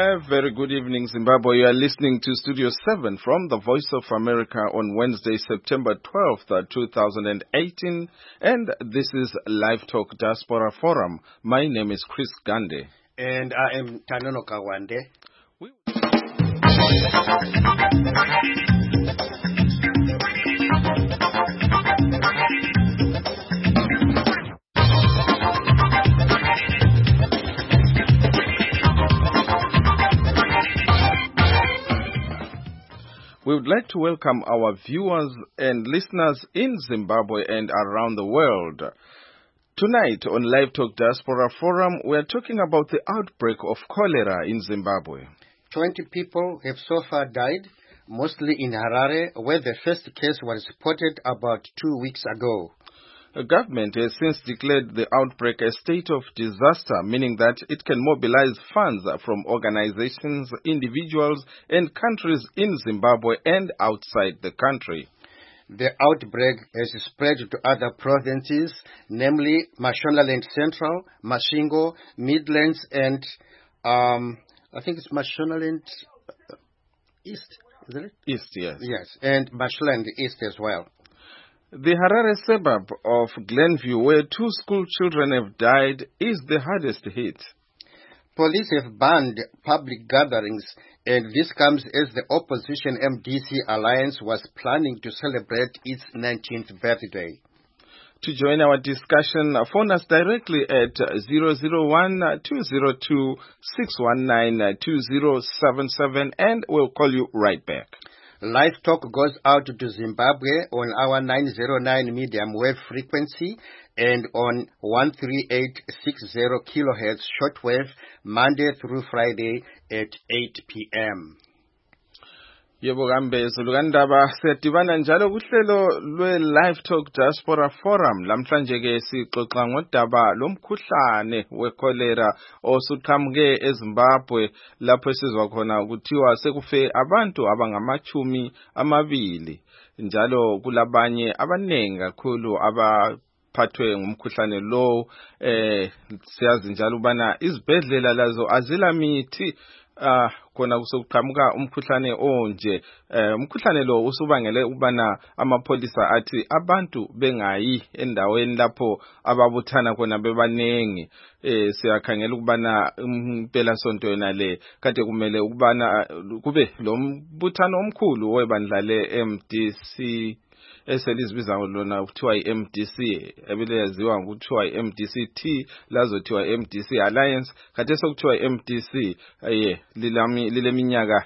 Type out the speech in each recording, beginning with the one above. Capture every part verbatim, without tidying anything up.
A very good evening, Zimbabwe. You are listening to Studio seven from the Voice of America on Wednesday, September twelfth, twenty eighteen. And this is Live Talk Diaspora Forum. My name is Chris Gande. And I am Tanono Kawande. We We would like to welcome our viewers and listeners in Zimbabwe and around the world. Tonight on Live Talk Diaspora Forum, we are talking about the outbreak of cholera in Zimbabwe. twenty people have so far died, mostly in Harare, where the first case was reported about two weeks ago. The government has since declared the outbreak a state of disaster, meaning that it can mobilize funds from organizations, individuals, and countries in Zimbabwe and outside the country. The outbreak has spread to other provinces, namely Mashonaland Central, Masvingo, Midlands, and um, I think it's Mashonaland East, is it? East, yes. Yes, and Mashonaland East as well. The Harare suburb of Glenview, where two school children have died, is the hardest hit. Police have banned public gatherings, and this comes as the opposition M D C alliance was planning to celebrate its nineteenth birthday. To join our discussion, phone us directly at zero zero one, two zero two, six one nine, two zero seven seven, and we'll call you right back. Live Talk goes out to Zimbabwe on our nine oh nine medium wave frequency and on one three eight six zero kilohertz shortwave Monday through Friday at eight p.m. Yebo kambe zulukandaba sedibana njalo kuhlelo lwe Live Talk Diaspora Forum lamhlanje ke sixoxa ngodaba lomkhuhlane wecholera osuqhamuke eZimbabwe lapho esizwa khona ukuthiwa sekufe abantu abangamachumi amabili njalo kulabanye abanengi kakhulu aba phathwe ngumkhuhlane lo eh siyazi njalo ubana izibhedlela lazo azila mithi ah kona kusokuqhamuka umkhuhlane onje eh umkhuhlane lo usubangele ubana amapholisa athi abantu bengayi endaweni lapho ababuthana khona bebanengi eh siyakhangela ukubana impela sonto yona le kade kumele ukubana kube lo mbuthano omkhulu webandla le M D C eselizibiza lona kuthiwa i-M D C ebeleyaziwa ngokuthiwa i-M D C T lazothiwa i-M D C Alliance kade sokuthiwa i-M D C eh lilami lileminyaka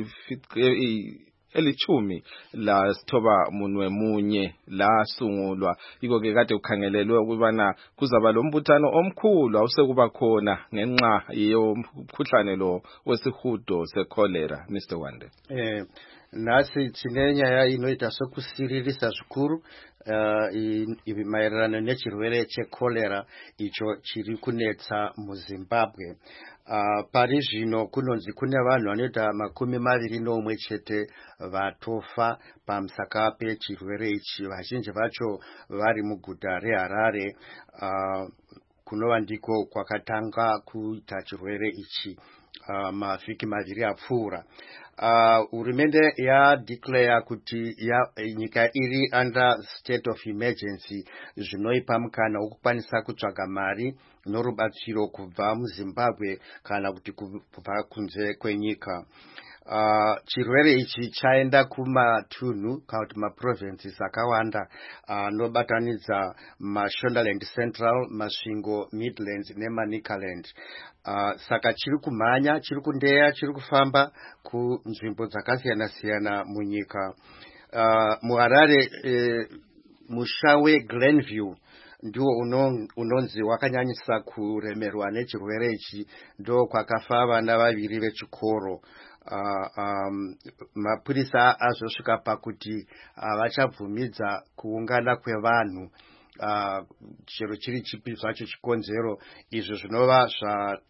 elichumi la sithoba munwe munye la sungulwa iko ke kade ukhangelelwe ukubana kuzaba lombuthano omkhulu awusekuba khona ngenxa yomkhuhlane lo wesihudo secholera. Mister Wande. eh nasi tinenya ya inoita sokusiririsa zvikuru uh, maererano nechirwere checholera icho chiri kunetsa muZimbabwe. Uh, pari zvino kunonzi kune vanhu vanoita makumi maviri nomwe chete vatofa pamusaka pechirwere ichi, vazhinji vacho vari muguta reHarare uh, kunova ndiko kwakatanga kuita chirwere ichi uh, mavhiki maviri apfuura. Hurumende uh, yadeclare kuti ya, nyika iri under state of emergency zvinoipa mukana wokukwanisa kutsvaga mari norubatsiro kubva muZimbabwe kana kuti kubva kunze kwenyika. Uh, chirwere ichi chaenda kumatunhu kana kuti maprovinces akawanda anobatanidza uh, Mashonaland Central, Masvingo, Midlands neManicaland. Uh, saka chiri kumhanya, chiri kundeya, chiri kufamba kunzvimbo dzakasiyana siyana munyika. Uh, muHarare eh, musha weGlenview ndiwo unonzi wakanyanyisa kuremerwa nechirwere ichi, ndo kwakafa vana vaviri vechikoro. Uh, um, mapurisa azosvika pakuti avachabvumidza uh, kuungana kwevanhu uh, chero chiri chipi zvacho chikonzero, izvo zvinova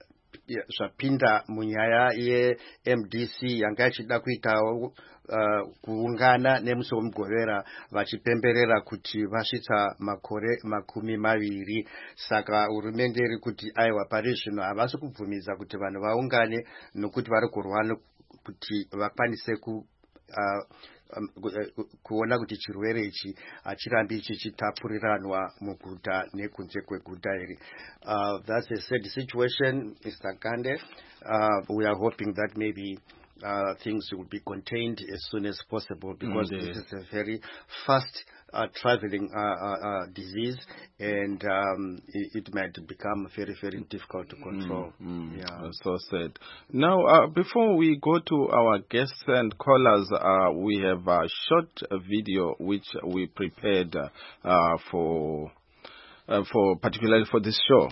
zvapinda munyaya ye-M D C yanga ichida kuitawo uh, kuungana nemusi wemugovera vachipemberera kuti vasvitsa makore makumi maviri. Saka hurumende iri kuti aiwa pari zvino havasi kubvumidza kuti vanhu vaungane nokuti vari kurwa kuti vakwanise ku uh, Um, kuona kuti chirwere ichi achirambi chichitapuriranwa muguta nekunze kweguta iri. Uh, that's a sad situation, Mister Kande. Uh, we are hoping that maybe uh, things will be contained as soon as possible, because mm, this is a very fast uh, traveling uh, uh, uh, disease, and um, it, it might become very, very difficult to control. Mm, mm, yeah. So sad. Now, uh, before we go to our guests and callers, uh, we have a short video which we prepared uh, for, uh, for particularly for this show.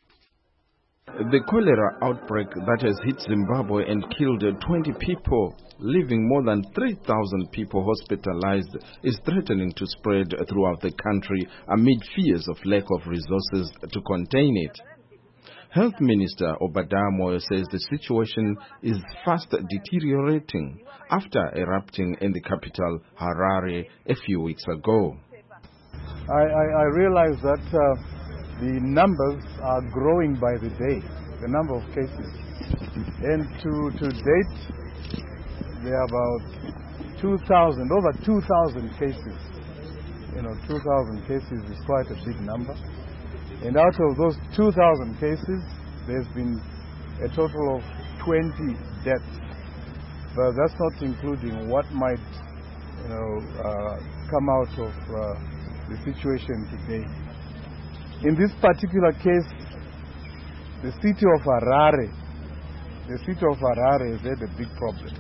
The cholera outbreak that has hit Zimbabwe and killed twenty people, leaving more than three thousand people hospitalized, is threatening to spread throughout the country amid fears of lack of resources to contain it. Health Minister Obadiah Moyo says the situation is fast deteriorating after erupting in the capital, Harare, a few weeks ago. I, I, I realize that uh, the numbers are growing by the day, the number of cases. And to, to date, there are about two thousand, over two thousand cases. You know, two thousand cases is quite a big number. And out of those two thousand cases, there's been a total of twenty deaths. But that's not including what might, you know, uh, come out of uh, the situation today. In this particular case, the city of Harare, the city of Harare has had a big problem.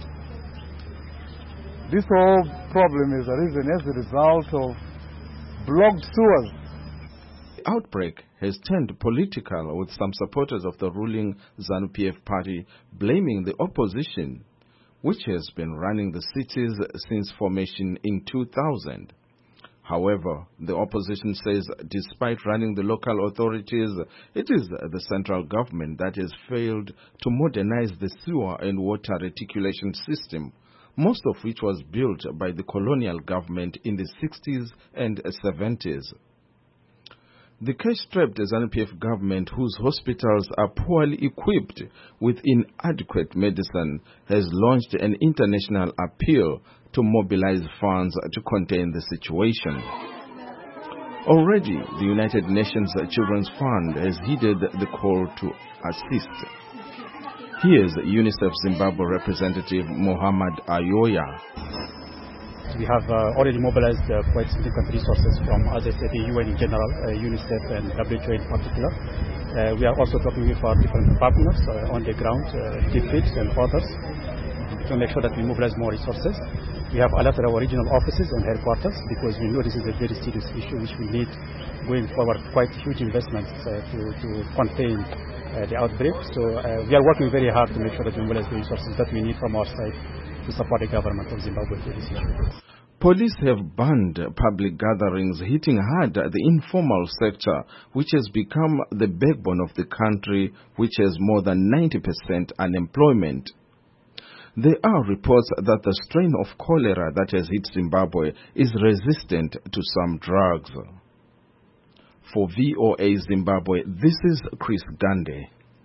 This whole problem is arisen as a result of blocked sewers. The outbreak has turned political, with some supporters of the ruling ZANU P F party blaming the opposition, which has been running the cities since formation in two thousand. However, the opposition says despite running the local authorities, it is the central government that has failed to modernize the sewer and water reticulation system, most of which was built by the colonial government in the sixties and seventies. The cash-strapped ZANU P F government, whose hospitals are poorly equipped with inadequate medicine, has launched an international appeal to mobilize funds to contain the situation. Already, the United Nations Children's Fund has heeded the call to assist. Here's UNICEF Zimbabwe representative Mohammed Ayoya. We have uh, already mobilized uh, quite significant resources from, as I said, the U N in general, uh, UNICEF and W H O in particular. Uh, we are also talking with our different partners uh, on the ground, uh, DFID and others, to make sure that we mobilize more resources. We have alerted our regional offices and headquarters because we know this is a very serious issue which we need going forward quite huge investments uh, to, to contain uh, the outbreak. So uh, we are working very hard to make sure that we mobilize the resources that we need from our side to support the government of Zimbabwe for this issue. Police have banned public gatherings, hitting hard at the informal sector, which has become the backbone of the country, which has more than ninety percent unemployment. There are reports that the strain of cholera that has hit Zimbabwe is resistant to some drugs. For V O A Zimbabwe, this is Chris Gande.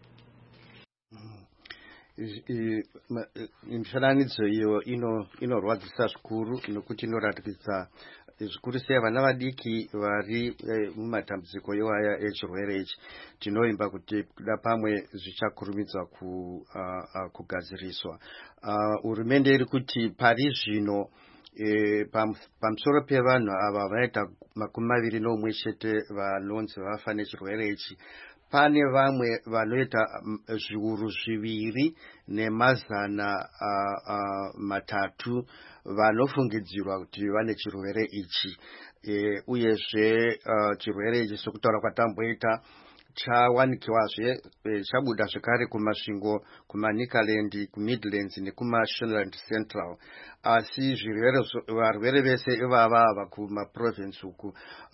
Mifananidzo iyo inorwadzisa zvikuru nokuti inoratidza zvikuru sei vana vadiki vari mumatambudziko iwaya echirwere ichi. Tinoimba kuti kuda pamwe zvichakurumidza kugadziriswa. Hurumende iri kuti pari zvino pamusoro pevanhu ava vaita makumi maviri nomwe chete vanonzi vafa nechirwere ichi, pane vamwe vanoita zviuru zviviri nemazana matatu vanofungidzirwa kuti vane chirwere ichi. Uyezve chirwere ichi sokutaura kwatamboita chawanikiwazve chabuda zvekare kumasvingo kumaNicaland, kuMidlands nekumaShonaland Central. Asi varwere vese ivava ava kumaprovince uku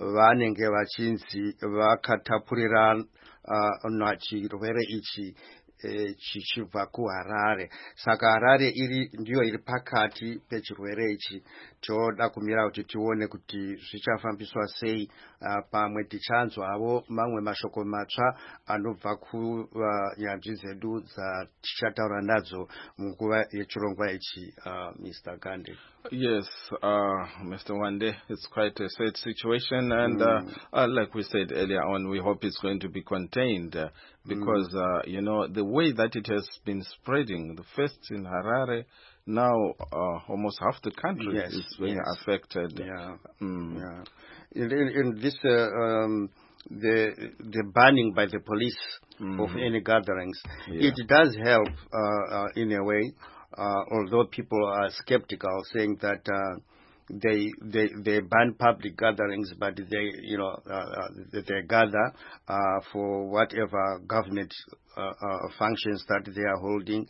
vanenge vachinzi vakatapurirana chirwere ichi eh, chichibva kuHarare. Saka Harare iri ndiyo iri pakati pechirwere ichi. Toda kumira kuti tione kuti zvichafambiswa sei. Uh, pamwe tichanzwawo mamwe mashoko matsva anobva kunyanzvi dzedu dzatichataura nadzo munguva yechirongwa ichi, uh, Mister Gande. Yes, uh, Mister Wande, it's quite a sad situation, and mm. uh, uh, like we said earlier on, we hope it's going to be contained, uh, because, mm. uh, you know, the way that it has been spreading, the first in Harare, now uh, almost half the country yes, is being yes. affected. Yeah, mm. yeah. In, in, in this, uh, um, the the banning by the police mm. of any gatherings, yeah. it does help uh, uh, in a way. Uh, although people are skeptical, saying that uh, they they they ban public gatherings, but they you know uh, uh, they gather uh, for whatever government uh, uh, functions that they are holding.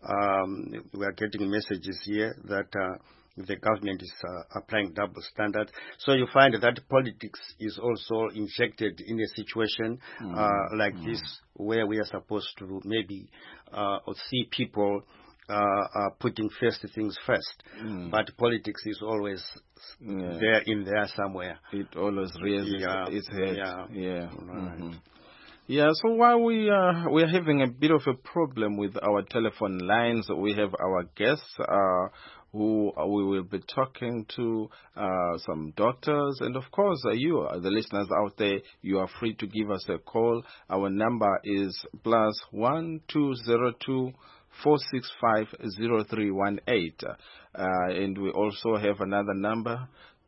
Um, we are getting messages here that uh, the government is uh, applying double standards. So you find that politics is also injected in a situation mm. uh, like mm. this, where we are supposed to maybe uh, see people Uh, uh, putting first things first, mm. but politics is always yeah. there in there somewhere. It always raises yeah. its head. Yeah, yeah. Right. Mm-hmm. Yeah. So while we uh, we are having a bit of a problem with our telephone lines, we have our guests uh, who we will be talking to, uh, some doctors, and of course uh, you, uh, the listeners out there, you are free to give us a call. Our number is plus one two zero two. four six five zero three one eight, uh, and we also have another number,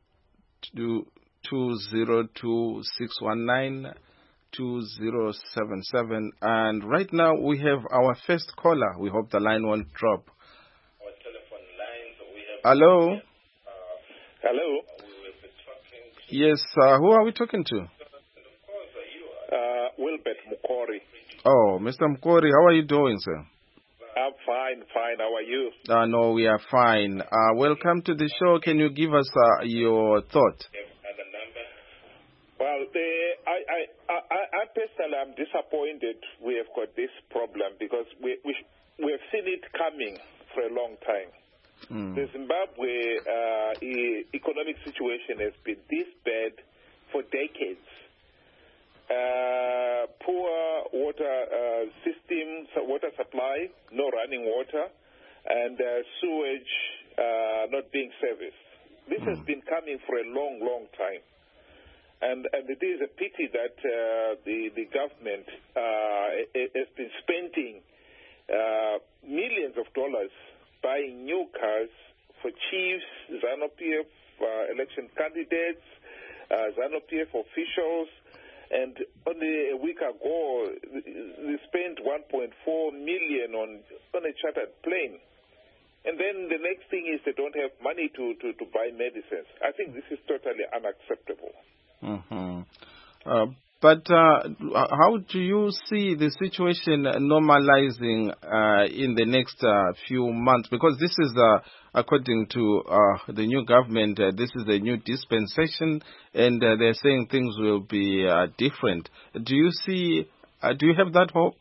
two zero two six one nine two zero seven seven, and right now we have our first caller. We hope the line won't drop. Our telephone lines, we have hello. Uh, hello. Yes, uh, who are we talking to? Uh, Wilbert Mukori. Oh, Mister Mukori, how are you doing, sir? I'm fine, fine. How are you? Uh, no, we are fine. Uh, welcome to the show. Can you give us uh, your thought? Well, the, I, I, I, I personally am disappointed we have got this problem because we, we, we have seen it coming for a long time. Mm. The Zimbabwe uh, e- economic situation has been this bad for decades. Uh, poor water uh, systems, water supply, no running water, and uh, sewage uh, not being serviced. This mm. has been coming for a long, long time. And, and it is a pity that uh, the, the government uh, has been spending uh, millions of dollars buying new cars for chiefs, ZANU-P F uh, election candidates, uh, ZANU-P F officials. And only a week ago, they spent one point four million dollars on, on a chartered plane. And then the next thing is they don't have money to, to, to buy medicines. I think this is totally unacceptable. Mm-hmm. Uh, but uh, how do you see the situation normalizing uh, in the next uh, few months? Because this is, uh, according to uh, the new government, uh, this is a new dispensation, and uh, they're saying things will be uh, different. Do you see? Uh, do you have that hope?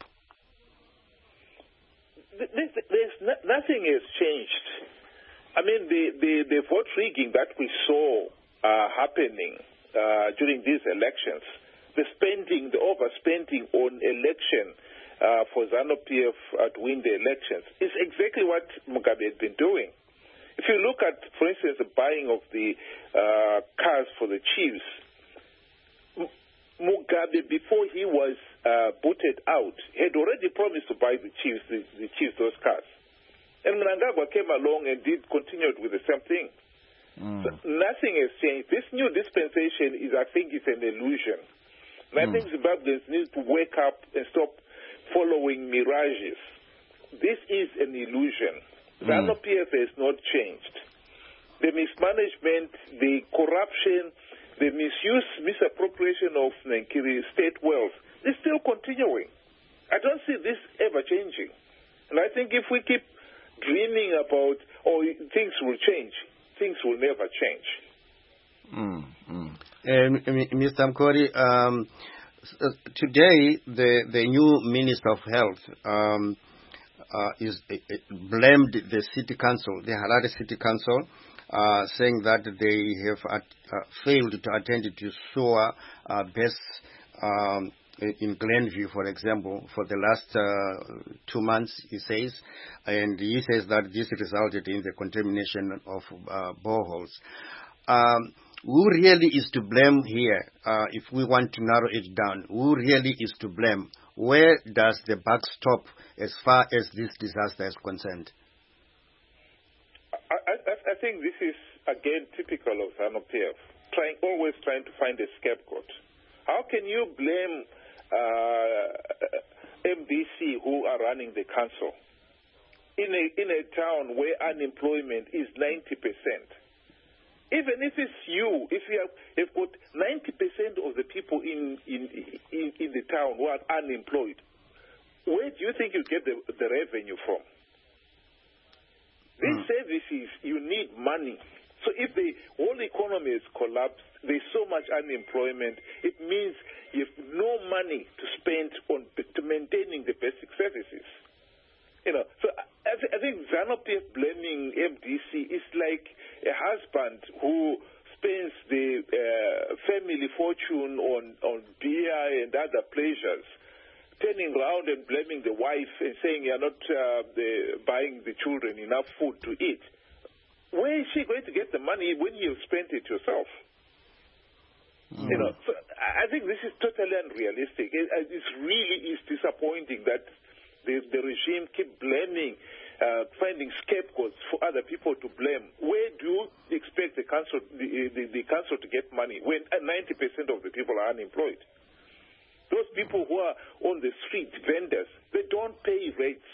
There's, there's no, nothing has changed. I mean, the, the, the vote rigging that we saw uh, happening uh, during these elections, the spending, the overspending on election uh, for ZANU-P F uh, to win the elections is exactly what Mugabe had been doing. If you look at, for instance, the buying of the uh, cars for the chiefs, M- Mugabe, before he was uh, booted out, had already promised to buy the chiefs, the, the chiefs those cars. And Mnangagwa came along and did continued with the same thing. Mm. So nothing has changed. This new dispensation is, I think, is an illusion. And I mm. think Zimbabweans need to wake up and stop following mirages. This is an illusion. Mm. ZANU-P F has not changed. The mismanagement, the corruption, the misuse, misappropriation of Nankiri state wealth is still continuing. I don't see this ever changing. And I think if we keep dreaming about, oh, things will change, things will never change. Mm, mm. Uh, Mister Mkori, um, uh, today, the, the new Minister of Health um, uh, is uh, blamed the City Council, the Harare City Council, uh, saying that they have at, uh, failed to attend to sewer uh, base um, in Glenview, for example, for the last uh, two months, he says, and he says that this resulted in the contamination of uh, boreholes. Um, who really is to blame here, uh, if we want to narrow it down? Who really is to blame? Where does the buck stop as far as this disaster is concerned? I, I, I think this is, again, typical of ZANU-P F, trying, always trying to find a scapegoat. How can you blame Uh, M D C who are running the council in a in a town where unemployment is ninety percent? Even if it's you, if you have if got ninety percent of the people in, in in in the town who are unemployed, where do you think you get the, the revenue from? These mm. services, you need money. So if the whole economy is collapsed, there's so much unemployment, it means you have no money to spend on to maintaining the basic services. You know, so I, th- I think ZANU-P F blaming M D C is like a husband who spends the uh, family fortune on, on beer and other pleasures, turning around and blaming the wife and saying you're not uh, the, buying the children enough food to eat. Where is she going to get the money when you've spent it yourself? Mm. You know, so I think this is totally unrealistic. It, it really is disappointing that the, the regime keep blaming, uh, finding scapegoats for other people to blame. Where do you expect the council, the, the, the council to get money when ninety percent of the people are unemployed? Those people who are on the street, vendors, they don't pay rates.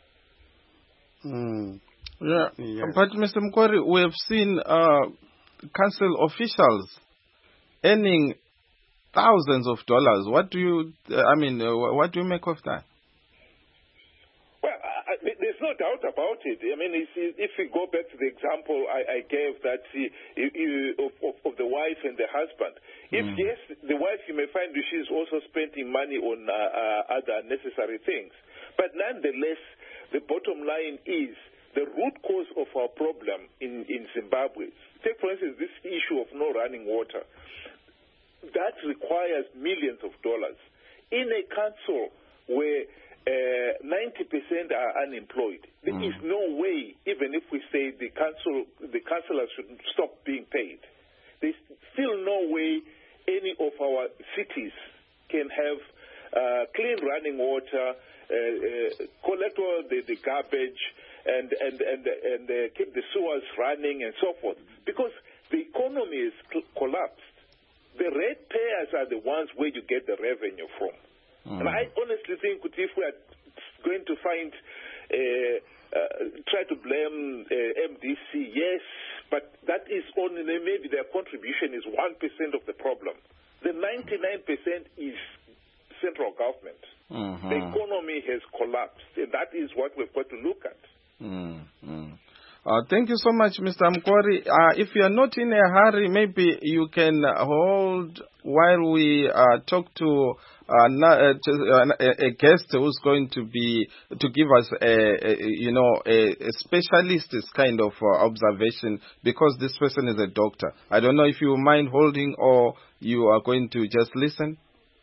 Mm. Yeah, yeah, but Mister Mkwari, we have seen uh, council officials earning thousands of dollars. What do you, uh, I mean, uh, what do you make of that? Well, I, I, there's no doubt about it. I mean, if, if we go back to the example I, I gave that uh, of, of, of the wife and the husband, if mm. yes, the wife, you may find she's also spending money on uh, uh, other necessary things. But nonetheless, the bottom line is, the root cause of our problem in, in Zimbabwe, take for instance this issue of no running water, that requires millions of dollars. In a council where uh, ninety percent are unemployed, there mm. is no way, even if we say the council, the councillors should stop being paid, there's still no way any of our cities can have uh, clean running water, uh, uh, collect all the, the garbage, and and and and uh, keep the sewers running and so forth, because the economy is cl- collapsed. The ratepayers are the ones where you get the revenue from. Mm. And I honestly think that if we are going to find, uh, uh, try to blame uh, M D C, yes, but that is only, maybe their contribution is one percent of the problem. The ninety-nine percent is central government. Mm-hmm. The economy has collapsed, and that is what we've got to look at. Mm-hmm. Uh, thank you so much, Mister Mkwari. Uh, if you are not in a hurry, maybe you can hold while we uh, talk to, uh, na- to uh, a, a guest who's going to be to give us a, a you know a, a specialist kind of uh, observation, because this person is a doctor. I don't know if you mind holding or you are going to just listen,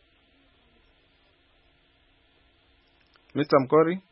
Mister Mkwari.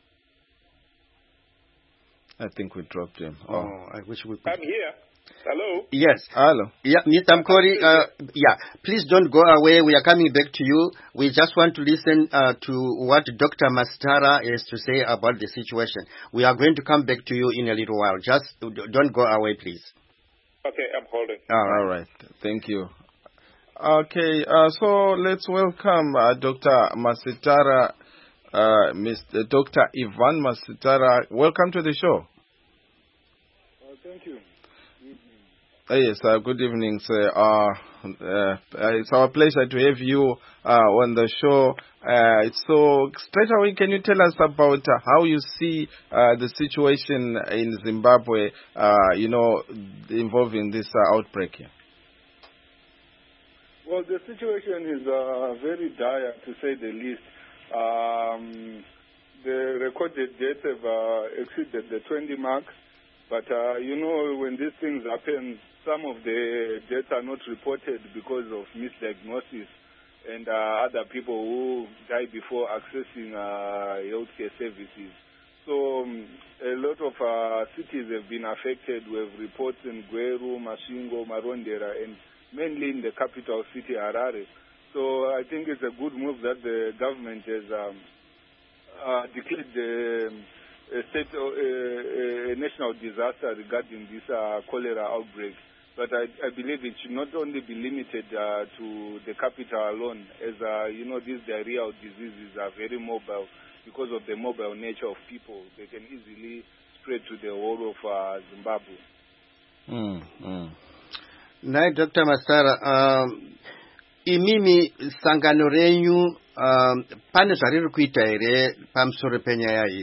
I think we dropped him. Oh, oh I wish we could. I'm here. Hello? Yes. Hello. Yeah, Mister Mkwari, uh, yeah, please don't go away. We are coming back to you. We just want to listen uh, to what Doctor Masitara has to say about the situation. We are going to come back to you in a little while. Just don't go away, please. Okay, I'm holding. All right. All right. Thank you. Okay, uh, so let's welcome uh, Doctor Masitara. Uh, Mister Doctor Ivan Masitara, welcome to the show. Uh, thank you. Uh, yes, uh, good evening, sir. Uh, uh, it's our pleasure to have you uh, on the show. Uh, so, straight away, can you tell us about uh, how you see uh, the situation in Zimbabwe, uh, you know, involving this uh, outbreak here? Well, the situation is uh, very dire, to say the least. Um, the recorded deaths have uh, exceeded the twenty mark. But, uh, you know, when these things happen, some of the deaths are not reported because of misdiagnosis and uh, other people who die before accessing uh, healthcare services. So um, a lot of uh, cities have been affected. We have reports in Gweru, Masvingo, Marondera, and mainly in the capital city, Harare. So I think it's a good move that the government has um, uh, declared the a state, uh, a national disaster regarding this uh, cholera outbreak. But I, I believe it should not only be limited uh, to the capital alone, as uh, you know, these diarrheal diseases are very mobile because of the mobile nature of people. They can easily spread to the whole of uh, Zimbabwe. Mm, mm. Naye Doctor Masara, um, imimi sangano renyu um, pane zvariri kuita here pamusoro penyaya iyi?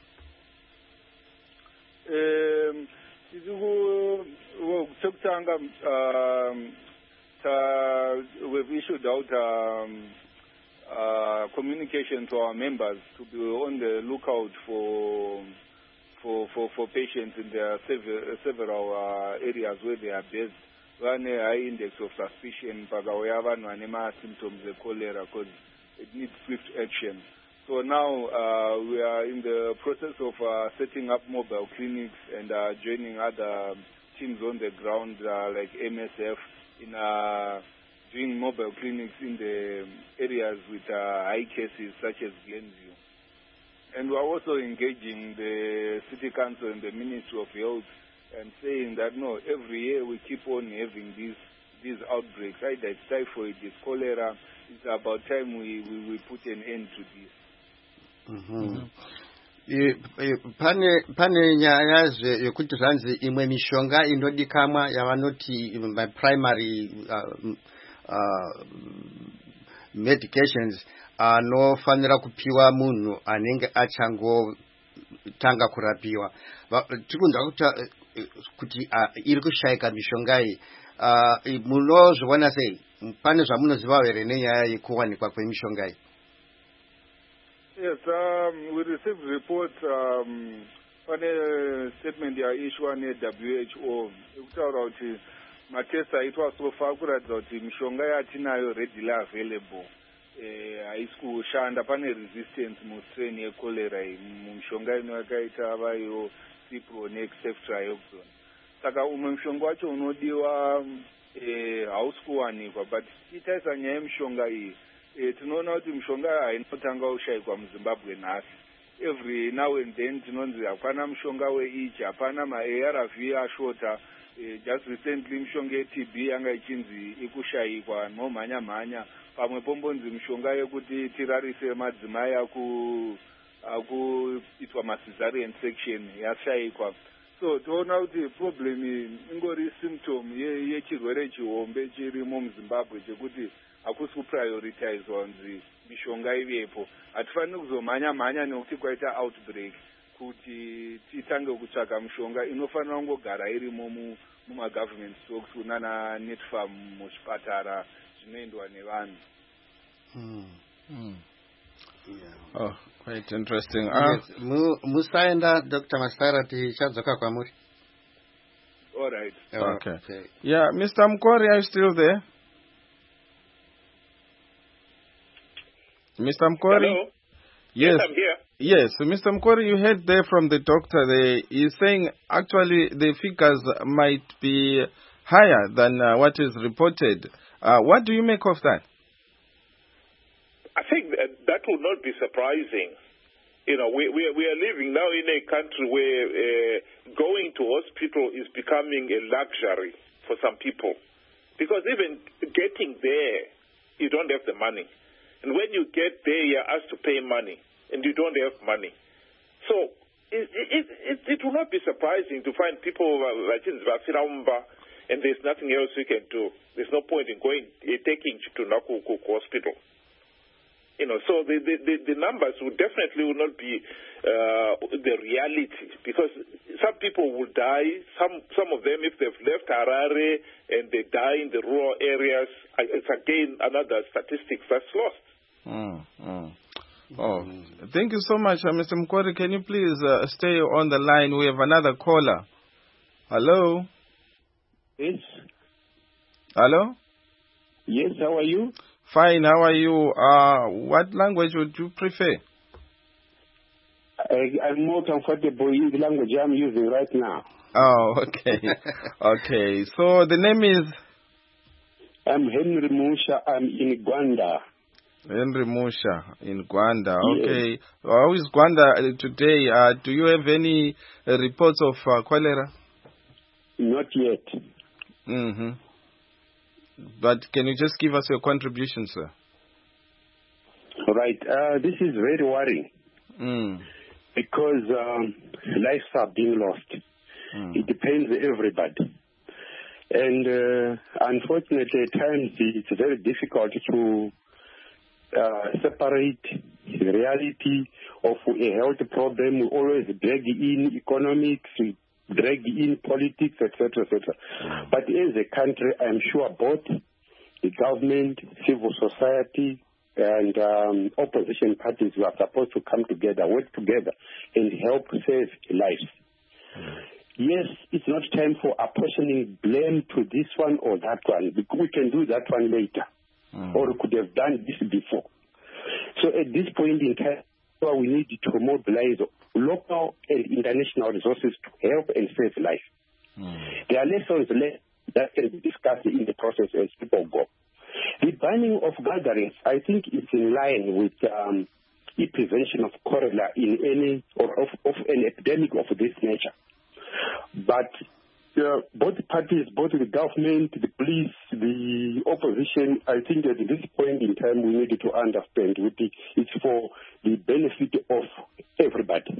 Um, well, chokutanga, um, we've issued out um, uh, communication to our members to be on the lookout for for for, for patients in their several, several uh, areas where they are based. One high index of suspicion, Pagawayava, symptoms of cholera, because it needs swift action. So now uh, we are in the process of uh, setting up mobile clinics and uh, joining other teams on the ground uh, like M S F in uh, doing mobile clinics in the areas with uh, high cases such as Glenview. And we are also engaging the City Council and the Ministry of Health and saying that, no, every year we keep on having these these outbreaks. Either it's typhoid, it's cholera. It's about time we, we, we put an end to this. Mm-hmm. Mm-hmm. pane pane nyaya yekuti zvanzi imwe mishonga inodikamwa yavanoti my primary uh, uh, medications anofanira kupiwa munhu anenge achangotanga kurapiwa. Tikunzwa kuti kuti iri kushayika mishonga iyi, munozviona sei? Pane zvamunoziva here nenyaya yekuwanikwa kwemishonga iyi? Yes, um, we received reports um, on a statement issued on a W H O. Kutaura kuti matesta aitwa so far kuratidza kuti mishonga yatinayo readily available haisi kushanda. Pane resistance mustrain yekolera iyi mumishonga ino yakaita vayo Cipro neCeftriaxone. Saka umwe mushonga wacho unodiwa hausi kuwanikwa, but titarisa nyaya yemishonga iyi tinoona kuti mishonga hainotanga kushayikwa muZimbabwe nhasi. Every now and then tinonzi hapana mushonga weich, hapana ma-A R V ashota. Just recently mishonga ye-T B yanga ichinzi ikushayikwa nomhanya mhanya. Pamwe pombonzi mishonga yekuti tirarise madzimai akuitwa ma-cesarean section yashayikwa. So toona kuti problem ingori symptom yechirwere chihombe chirimo muZimbabwe chekuti hakusi kuprioritizwa kunzi mishonga ivepo. Hatifaniri kuzomhanya mhanya nekuti kwaita outbreak kuti titange kutsvaka mishonga. Inofanira kungogara irimo muma-government stocks nana netfarm muzvipatara zvinoendwa nevanhu. Mm. Mm. Yeah. Oh, quite interesting. Yes. Uh, Musaenda, Doctor Masara, tichadzoka kwamuri. All right. Okay. okay. Yeah, Mister Mkori, are you still there? Mister Mkori? Hello? Yes. Yes, I'm here. Yes, so Mister Mkori, you heard there from the doctor, they, he's saying actually the figures might be higher than uh, what is reported. Uh, what do you make of that? I think that, that would not be surprising. You know, we, we, we are living now in a country where uh, going to hospital is becoming a luxury for some people. Because even getting there, you don't have the money. And when you get there, you're asked to pay money, and you don't have money. So it, it, it, it will not be surprising to find people like in Zvasiraumba, and there's nothing else we can do. There's no point in going, taking to Nakuku Hospital. You know, so the, the, the numbers would definitely will not be uh, the reality, because some people will die. Some some of them, if they've left Harare and they die in the rural areas, it's again another statistic that's lost. Mm, mm. Oh, thank you so much, uh, Mister Mkwari. Can you please uh, stay on the line? We have another caller. Hello? Yes. Hello? Yes, how are you? Fine, how are you? Uh, what language would you prefer? I, I'm more comfortable in the language I'm using right now. Oh, okay. Okay, so the name is? I'm Henry Musha. I'm in Gwanda. Henry Musha in Gwanda. Yes. Okay. How is Gwanda today? Uh, do you have any uh, reports of uh, cholera? Not yet. Mm-hmm. But can you just give us your contribution, sir? Right. Uh, this is very worrying. Mm. Because um, lives are being lost. Mm. It depends on everybody. And uh, unfortunately, at times it's very difficult to uh, separate the reality of a health problem. We always drag in economics, we drag in politics, et cetera, et cetera. Mm. But as a country, I'm sure both the government, civil society, and um, opposition parties who are supposed to come together, work together, and help save lives. Mm. Yes, it's not time for apportioning blame to this one or that one, because we can do that one later, mm. or we could have done this before. So at this point in time, we need to mobilize local and international resources to help and save life. Mm. There are lessons learned that can be discussed in the process as people go. The banning of gatherings, I think, is in line with um, the prevention of cholera in any or of, of an epidemic of this nature. But uh, both parties, both the government, the police, the opposition, I think at this point in time we need to understand with the, it's for the benefit of everybody.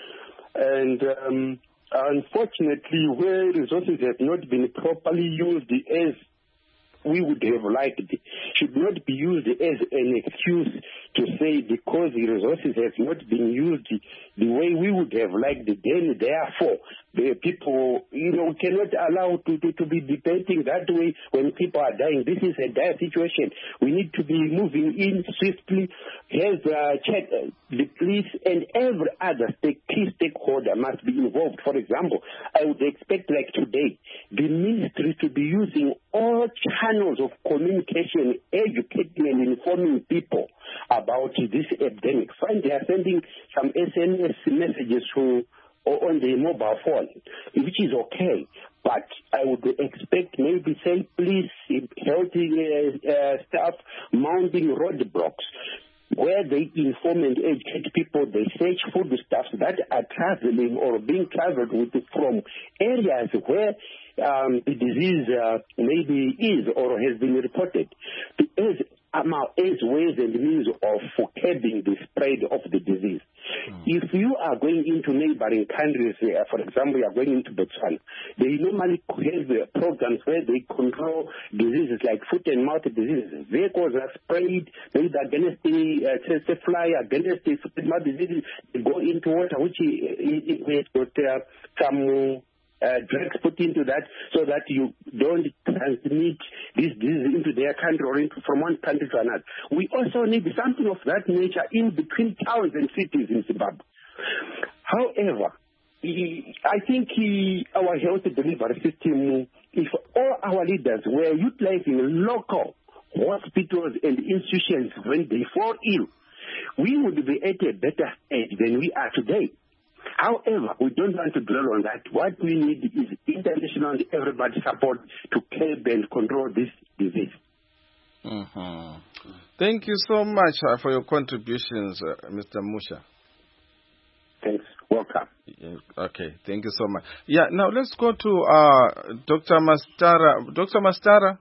And um, unfortunately, where resources have not been properly used as we would have liked it, should not be used as an excuse to say because the resources have not been used the way we would have liked it, then therefore the people, you know, cannot allow to, to, to be debating that way when people are dying. This is a dire situation. We need to be moving in swiftly, have uh, check, uh, the police and every other stake, key stakeholder must be involved. For example, I would expect like today, the ministry to be using all channels of communication, educating and informing people about this epidemic. Fine, they are sending some S M S messages to, on the mobile phone, which is okay. But I would expect maybe, say, police, healthy uh, uh, staff mounting roadblocks where they inform and educate people. They search foodstuffs that are traveling or being traveled with from areas where um, the disease uh, maybe is or has been reported. As, um, as ways and means of curbing the spread of the disease. Mm. If you are going into neighboring countries, uh, for example, you are going into Botswana, they normally have uh, programs where they control diseases like foot and mouth diseases. Vehicles are sprayed, maybe against the uh, fly, against the foot and mouth diseases. They go into water, which has got uh, some uh, drugs put into that so that you don't transmit this disease into their country or into, from one country to another. We also need something of that nature in between towns and cities in Zimbabwe. However, I think our health delivery system, if all our leaders were utilizing local hospitals and institutions when they fall ill, we would be at a better stage than we are today. However, we don't want to dwell on that. What we need is international and everybody's support to curb and control this disease. Mm-hmm. Thank you so much uh, for your contributions, uh, Mister Musha. Thanks. Welcome. Yeah, okay, thank you so much. Yeah, now let's go to uh, Doctor Mastara. Doctor Mastara?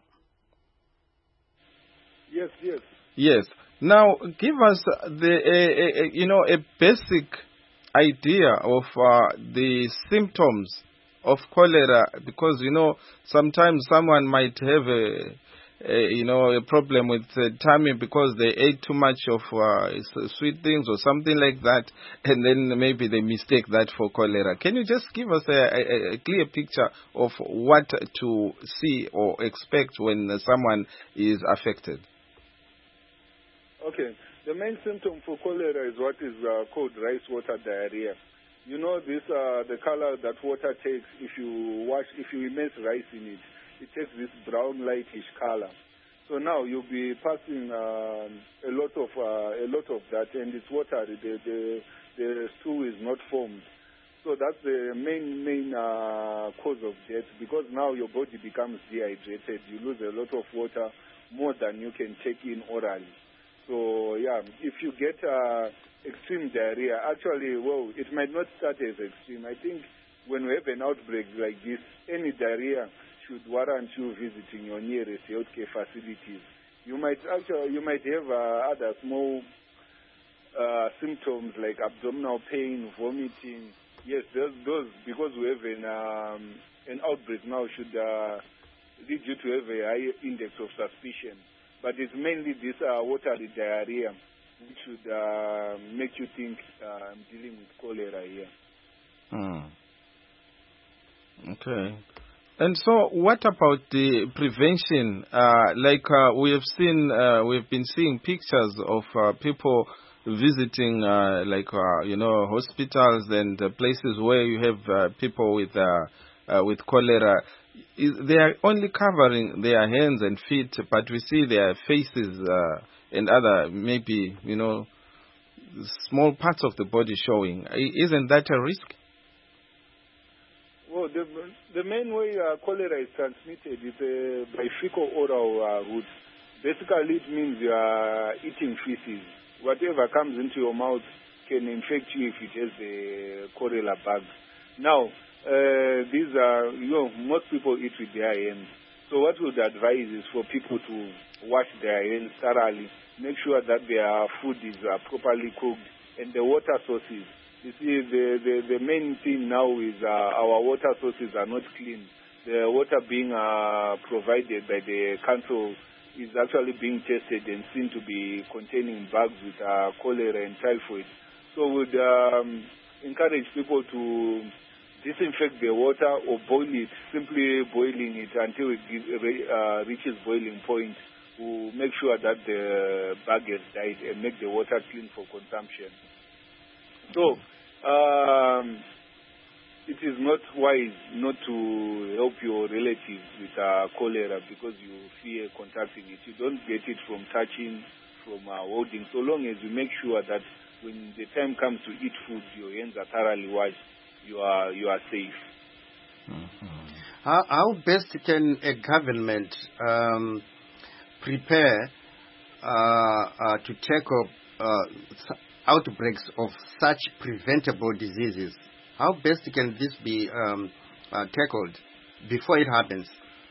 Yes, yes. Yes. Now, give us the, uh, uh, you know, a basic idea of uh, the symptoms of cholera, because, you know, sometimes someone might have a, uh, you know, a problem with uh, tummy because they ate too much of uh, sweet things or something like that, and then maybe they mistake that for cholera. Can you just give us a, a, a clear picture of what to see or expect when someone is affected? Okay. The main symptom for cholera is what is uh, called rice water diarrhea. You know, this uh, the color that water takes if you wash, if you immerse rice in it. It takes this brown lightish color. So now you'll be passing uh, a lot of uh, a lot of that, and it's watery. The the the stool is not formed. So that's the main main uh, cause of death, because now your body becomes dehydrated. You lose a lot of water, more than you can take in orally. So yeah, if you get uh, extreme diarrhea, actually, well, it might not start as extreme. I think when we have an outbreak like this, any diarrhea should warrant you visiting your nearest healthcare facilities. You might actually you might have uh, other small uh, symptoms like abdominal pain, vomiting. Yes, those, those because we have an um, an outbreak now should uh, lead you to have a high index of suspicion. But it's mainly this uh, watery diarrhea which should uh, make you think uh, I'm dealing with cholera here. Hmm. Okay. And so, what about the prevention? Uh, like uh, we have seen, uh, we've been seeing pictures of uh, people visiting, uh, like uh, you know, hospitals and uh, places where you have uh, people with uh, uh, with cholera. Is, they are only covering their hands and feet, but we see their faces uh, and other maybe you know small parts of the body showing. Isn't that a risk? Well, the, the main way uh, cholera is transmitted is uh, by fecal-oral uh, route. Basically, it means you are eating feces. Whatever comes into your mouth can infect you if it has the cholera bug. Now, uh, these are, you know, most people eat with their hands. So what we would advise is for people to wash their hands thoroughly, make sure that their food is uh, properly cooked, and the water sources. You see, the, the, the main thing now is uh, our water sources are not clean. The water being uh, provided by the council is actually being tested and seen to be containing bugs with uh, cholera and typhoid. So we would um, encourage people to disinfect the water or boil it, simply boiling it until it gives, uh, reaches boiling point. We'll make sure that the bug has died and make the water clean for consumption. So, um, it is not wise not to help your relatives with uh, cholera because you fear contacting it. You don't get it from touching, from uh, holding. So long as you make sure that when the time comes to eat food, your hands are thoroughly washed, you are you are safe. Mm-hmm. How, how best can a government um, prepare uh, uh, to tackle uh, outbreaks of such preventable diseases? How best can this be um, uh, tackled before it happens?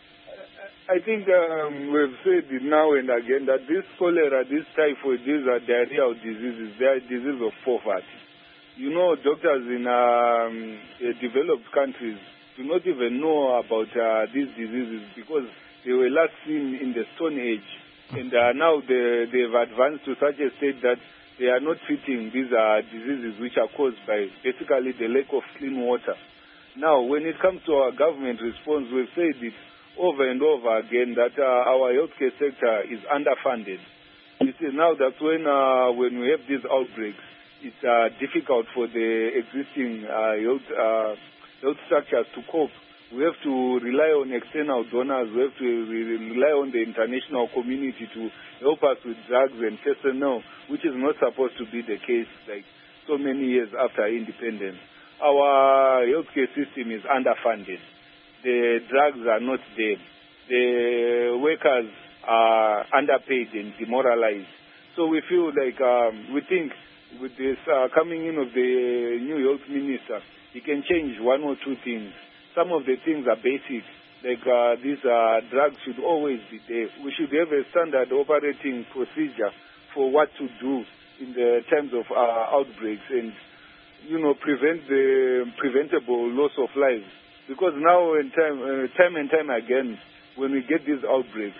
I think um, we've said it now and again that this cholera, this typhoid, these are diarrheal diseases. They are diseases of poverty. You know, doctors in um, uh, developed countries do not even know about uh, these diseases because they were last seen in the Stone Age. And uh, now they, they've advanced to such a state that they are not treating these uh, diseases which are caused by basically the lack of clean water. Now, when it comes to our government response, we've said it over and over again that uh, our healthcare sector is underfunded. You see, now that's when uh, when we have these outbreaks, it's uh, difficult for the existing uh, health, uh, health structures to cope. We have to rely on external donors. We have to re- rely on the international community to help us with drugs and personnel, which is not supposed to be the case like so many years after independence. Our healthcare system is underfunded. The drugs are not there. The workers are underpaid and demoralized. So we feel like, um, we think with this uh, coming in of the new health minister, he can change one or two things. Some of the things are basic, like uh, these uh, drugs should always be there. We should have a standard operating procedure for what to do in the terms of uh, outbreaks and, you know, prevent the preventable loss of lives. Because now, in time, uh, time and time again, when we get these outbreaks,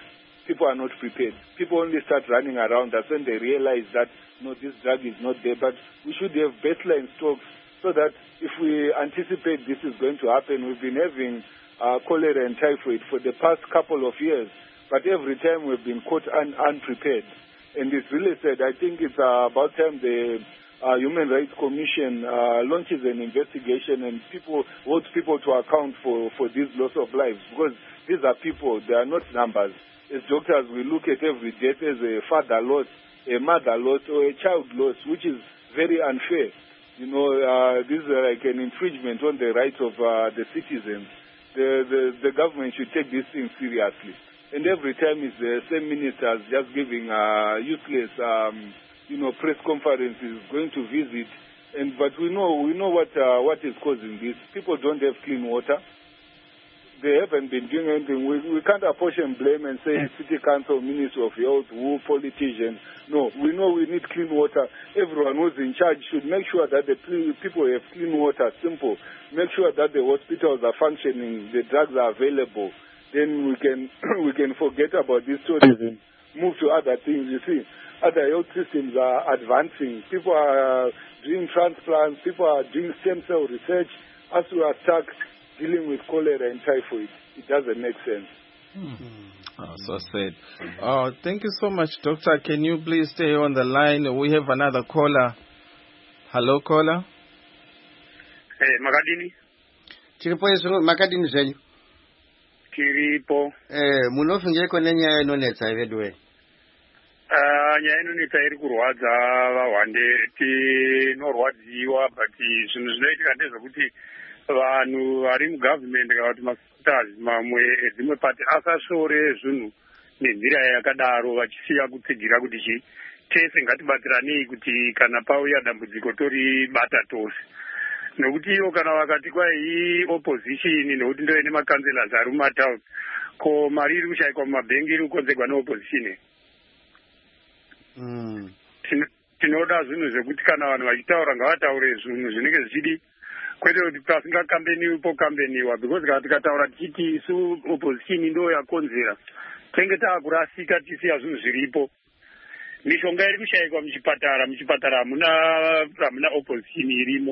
people are not prepared. People only start running around. That's when they realize that, no, this drug is not there. But we should have baseline stocks so that if we anticipate this is going to happen, we've been having uh, cholera and typhoid for the past couple of years. But every time we've been caught un- unprepared. And it's really sad. I think it's uh, about time the uh, Human Rights Commission uh, launches an investigation and people holds people to account for, for this loss of lives. Because these are people, they are not numbers. As doctors, we look at every death as a father loss, a mother loss, or a child loss, which is very unfair. You know, uh, this is like an infringement on the rights of uh, the citizens. The, the, the government should take this thing seriously. And every time it's the same ministers just giving uh, useless, um, you know, press conferences, going to visit. And but we know we know what uh, what is causing this. People don't have clean water. They haven't been doing anything. We, we can't apportion blame and say City Council, Ministry of Health, who, politicians. No, we know we need clean water. Everyone who's in charge should make sure that the people have clean water. Simple. Make sure that the hospitals are functioning, the drugs are available. Then we can we can forget about these stories and move to other things. You see, other health systems are advancing. People are doing transplants. People are doing stem cell research. As we are stuck dealing with cholera and typhoid, it doesn't make sense. Mm-hmm. Oh, so sad. Oh, thank you so much, Doctor. Can you please stay on the line? We have another caller. Hello, caller. Hey, Makadini. Chiripo yesu Makadini zenyu. Chiripo. Eh, munofungeko nenyaya inonetsa vedwe. Ah, nyaya inonetsa iri kurwadza vahwande tinorwadziwa but zvinhu zvinoitika ndezvekuti vanhu vari mugovernment kana kuti mahospitals mamwe edzimwe pati asashore zvinhu nenzira yakadaro vachisiya kutsigira kuti chi tese ngatibatsiranei kuti kana pauya dambudziko toribata tose. Nokuti iyo kana vakati kwai opposition nokuti ndo ine makanselas ari mumatown ko mari iri kushayikwa mumabhengi iri kukonzerwa neopposition. Mm. Tinoda zvinhu zvekuti kana vanhu vachitaura ngavataure zvinhu zvinenge zvichidi kwete kuti pasingakambeniwipo kambeniwa because kana tikataura tichiti isu opposition ndo yakonzera tenge taakurasika tisiya zvinhu zviripo. Mishonga iri kushayikwa muchipatara muchipatara hamuna hamuna opposition irimo.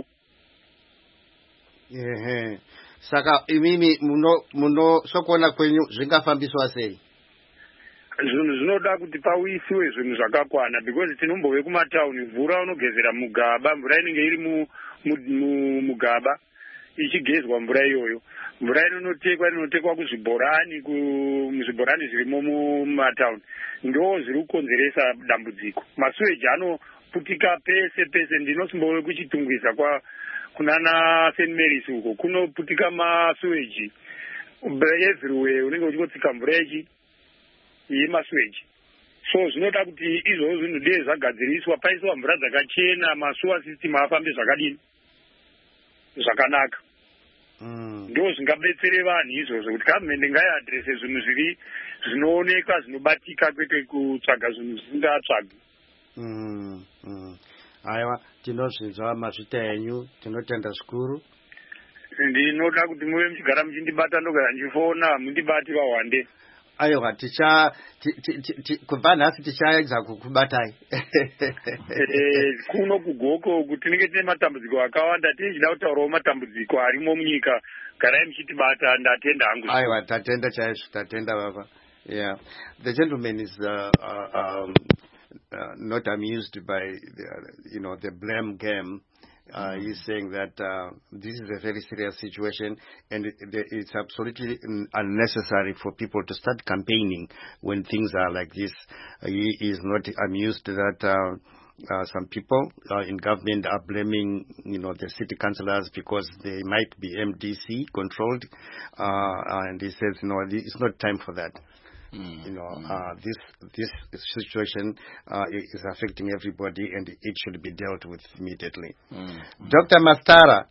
Ehe. Saka imimi muno muno sokona kwenyu zvingafambiswa sei? Zvinhu zvinoda kuti pauisiwe zvinhu zvakakwana because tinombove kumatauni mvura unogezera mugaba mvura inenge iri mu mugaba ichigezwa mvura iyoyo. Mvura inonotekwa inotekwa kuzvibhorani muzvibhorani zvirimo mumatauni ndo zviri kukonzeresa dambudziko. Masuweji anoputika pese pese ndinosimbove kuchitungwiza kwa kunana Saint Mary's uko kunoputika masuweji everywhere unenge uchikotsika mvura ichi yemasuweji. So zvinoda kuti izvozvo zvinhu dei zvagadziriswa paiswa mvura dzakachena masuwa system afambe zvakadini zvakanaka. Mm. Ndo zvingabetsere vanhu izvozvo kuti government ngaiadrese zvinhu zviri zvinooneka zvinobatika kwete kutsvaga zvinhu zvisingatsvagwi. Mm. Mm. Aiwa tinozvinzwa mazvita enyu tinotenda zvikuru. Ndinoda kuti muve muchigara muchindibata ndogara ndichifona mundibati vahwande. Aiwa ticha kubva nhasi tichaedza kukubatai. Eh, kuno kugoko kuti tinenge tine matambudziko akawanda tichida kutaurawo matambudziko arimo munyika garai muchitibata ndatenda hangu. Aiwa tatenda chaizvo tatenda baba. Yeah, the gentleman is uh, uh, um, uh, not amused by the, you know the blame game. Uh, mm-hmm. He's saying that uh, this is a very serious situation and it, it's absolutely unnecessary for people to start campaigning when things are like this. Uh, he is not amused that uh, uh, some people uh, in government are blaming, you know, the city councillors because they might be M D C controlled. Uh, and he says, no, it's not time for that. Mm, you know, mm. uh, this this situation uh, is affecting everybody, and it should be dealt with immediately. Mm, mm. Doctor Mastara.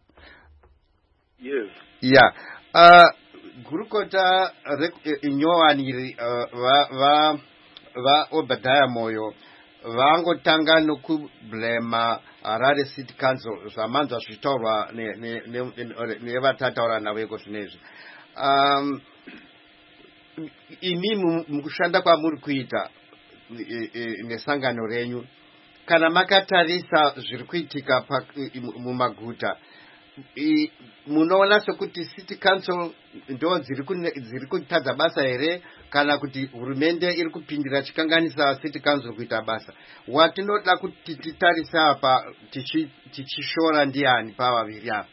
Yes. Yeah. Uh, Gurukota inyowaniri va va va Obadiah Moyo vangotanga nokublema Harare City Council zvamanzwa zvitaurwa ne ne ne vatataura navo iko zvinezvi. Um, imi mukushanda kwamuri kuita nesangano renyu, kana makatarisa zviri kuitika mumaguta, munoona sekuti city council ndo dziri kutadza basa here, kana kuti hurumende iri kupindira chikanganisa city council kuita basa? Watinoda kuti titarise apa tichishora ndiani pavaviri apa?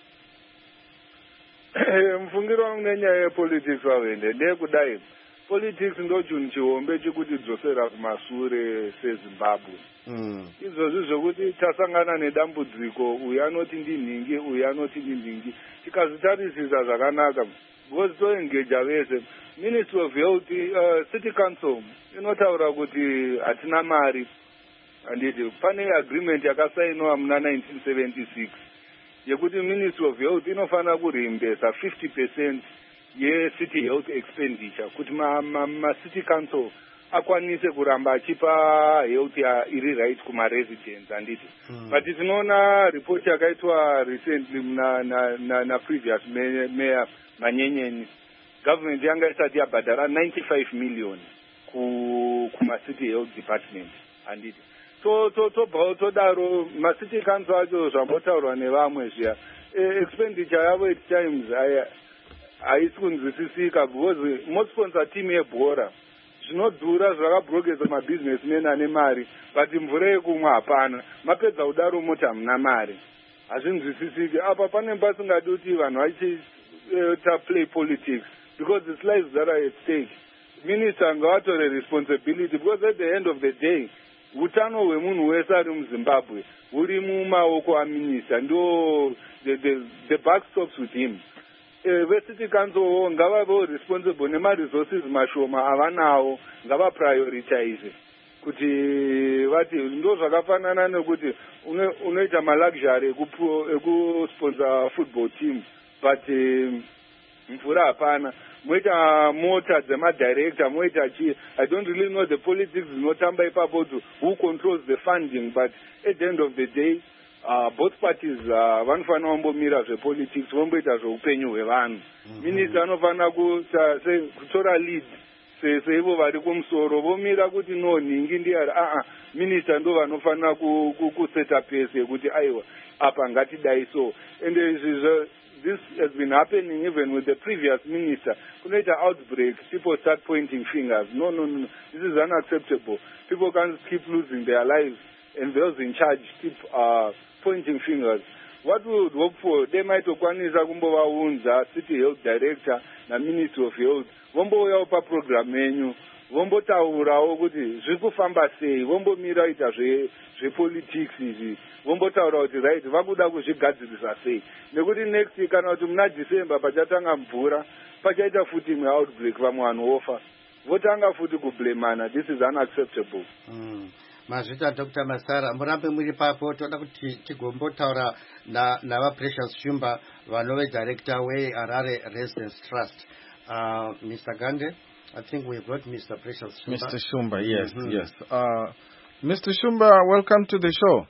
Mufungiro wangu nenyaya yepolitics wavende ndeyekudai, politics ndo chinhu chihombe chekuti dzosera kumasure seZimbabwe. Mm. Izvozvi zvokuti tasangana nedambudziko, uyu anoti ndinhingi, uyu anoti ndinhingi, tikazvitarisisa zvakanaka, because toengeja vese. Ministry of Health, uh, City Council inotaura kuti hatina mari, handiti pane agreement yakasainwa muna nineteen seventy-six yekuti Ministry of Health inofana kurimbesa fifty percent ye-city health expenditure kuti ma-city ma, ma council akwanise kuramba achipa health iri right kuma-residents, handiti. Hmm. But tinoona report yakaitwa recently na, na, na, na previous mayor Manyenyeni, government yanga isati yabhadhara ninety-five million kuma-city health department, handiti. So to to to daro ma-city council acho zvambotaurwa nevamwe zviya, expenditure yavo at times haisi kunzwisisika, because mosponsor team yebhora zvinodhura zvakabrokesa mabusinessmen ane mari, but mvura yekumwa hapana, mapedza kudaro moti hamuna mari, hazvinzwisisiki. Apa pane pasingadi kuti vanhu vachiita play politics, because it's lives that are at stake. Minister ngavatore responsibility, because at the end of the day utano hwemunhu wese ari muZimbabwe huri mumaoko aminister, ndo the, the, the buck stops with him. City Council ngavavewo responsible nema-resources mashoma avanawo, ngava-prioritize kuti vati ndo zvakafanana nekuti unoita ma-luxury ekusponsor football team, but mvura hapana. Moita mota dzema-director, moita chi, I don't really know the politics dzinotamba ipapo, who controls the funding, but at the end of the day, Uh, both parties vanofana uh, vambomira zvepolitics, vomboita zveupenyu hwevanhu. Mm-hmm. Minister anofana kutora lead seivo vari kumusoro, vomira kuti no nhingi ndiari, ah ah, minister ndo vanofana kuseta pese yekuti aiwa apa ngatidai so. And uh, this has been happening even with the previous minister. Kunoita outbreak, people start pointing fingers. No, no, no, this is unacceptable. People can't keep losing their lives, and those in charge keep uh, pointing fingers. What we would hope for, they might okwanisa kumbovaunza city health director na ministry of health, vombouyawo paprogram yenyu, vombotaurawo kuti zviri kufamba sei, vombomira ita zvepolitics izvi, vombotaura kuti right vakuda kuzvigadzirisa sei, nekuti next kana kuti muna December pachatanga mvura pachaita futi imwe outbreak, vamwe vanhu vofa, votanga futi kublamana. This is unacceptable. Mm. Mazvita Doctor Masara, murambe muri papo, toda kuti tigombotaura na nava Precious Shumba vanove director we Harare Residence Trust. Uh, Mister Gande, I think we've got Mister Precious Shumba. Mister Shumba, yes, mm-hmm. yes. Uh, Mister Shumba, welcome to the show.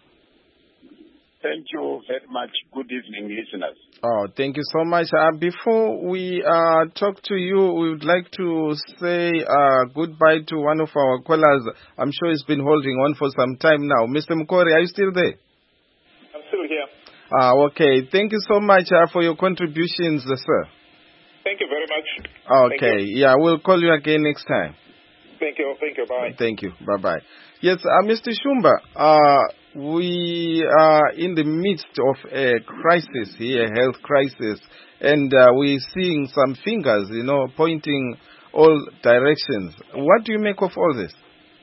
Thank you very much. Good evening, listeners. Oh, thank you so much. Uh, before we uh, talk to you, we would like to say uh, goodbye to one of our callers. I'm sure he's been holding on for some time now. Mister Mukori, are you still there? I'm still here. Ah, okay. Thank you so much uh, for your contributions, uh, sir. Thank you very much. Okay. Yeah, we'll call you again next time. Thank you. Thank you. Bye. Thank you. Bye-bye. Yes, uh, Mister Shumba, uh, we are in the midst of a crisis here, a health crisis, and uh, we're seeing some fingers, you know, pointing all directions. What do you make of all this?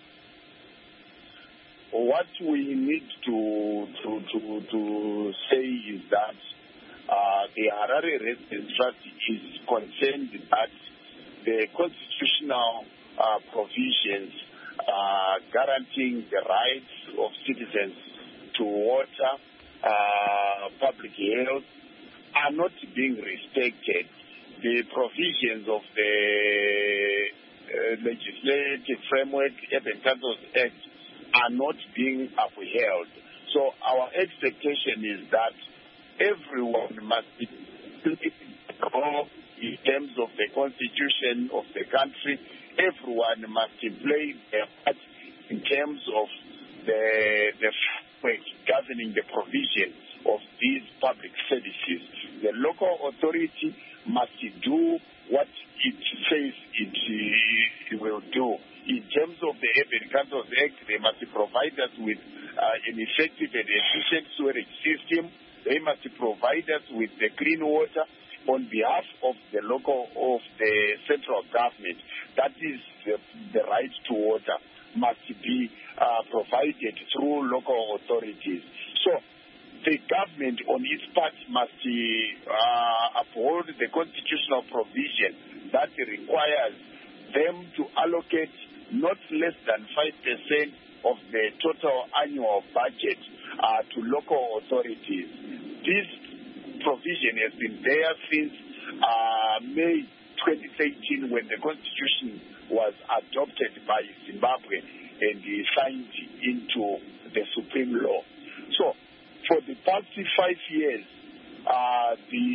What we need to to to, to say is that uh, the Harare Residence Trust is concerned that the constitutional uh, provisions uh, guaranteeing the rights of citizens to water, uh, public health, are not being respected. The provisions of the uh, legislative framework, Urban Councils Act, are not being upheld. So our expectation is that everyone must be grow in terms of the constitution of the country. Everyone must play their part in terms of the, the framework governing the provision of these public services. The local authority must do what it says it, it will do. In terms of the Urban Councils Act, they must provide us with uh, an effective and efficient sewerage system. They must provide us with the clean water on behalf of the local, of the central government. That is the, the right to water must be uh, provided through local authorities. So the government on its part must uh, uphold the constitutional provision that requires them to allocate not less than five percent of the total annual budget uh, to local authorities. This provision has been there since uh, May twenty thirteen, when the Constitution was adopted by Zimbabwe and signed into the Supreme Law. So, for the past five years, uh, the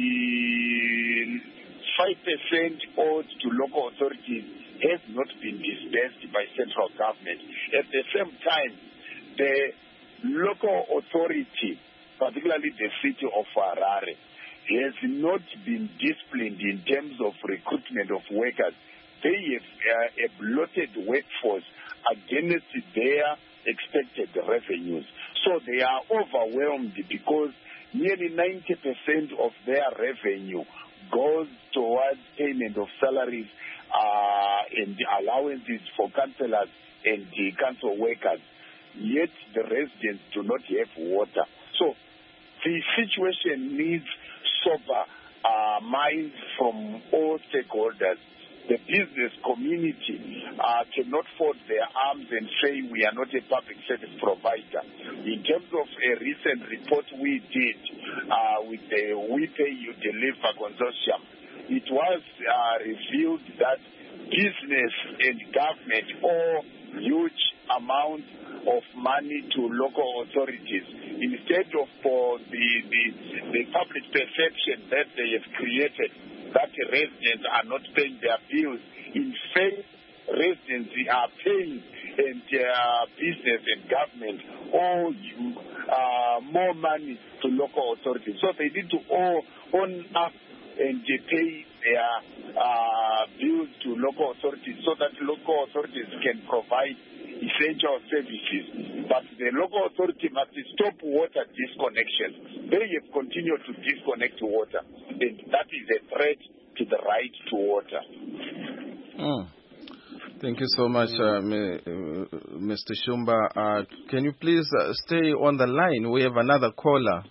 five percent owed to local authorities has not been disbursed by central government. At the same time, the local authority, particularly the city of Harare, has not been disciplined in terms of recruitment of workers. They have uh, a bloated workforce against their expected revenues. So they are overwhelmed because nearly ninety percent of their revenue goes towards payment of salaries uh, and the allowances for councillors and the council workers. Yet the residents do not have water. So the situation needs sober uh, minds from all stakeholders. The business community uh, cannot fold their arms and say we are not a public service provider. In terms of a recent report we did uh, with the We Pay You Deliver consortium, it was uh, revealed that business and government owe huge amounts of money to local authorities. Instead of for the, the, the public perception that they have created that residents are not paying their bills, in fact, residents are paying, and uh, business and government owe you uh, more money to local authorities. So they need to owe, own up and they pay their uh, bills to local authorities so that local authorities can provide essential services. But the local authority must stop water disconnection. They have continued to disconnect water, and that is a threat to the right to water. Mm. Thank you so much, uh, Mister Shumba. Uh, can you please uh, stay on the line? We have another caller.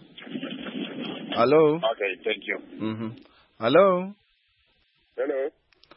Hello? Okay, thank you. Mm-hmm. Hello? Hello.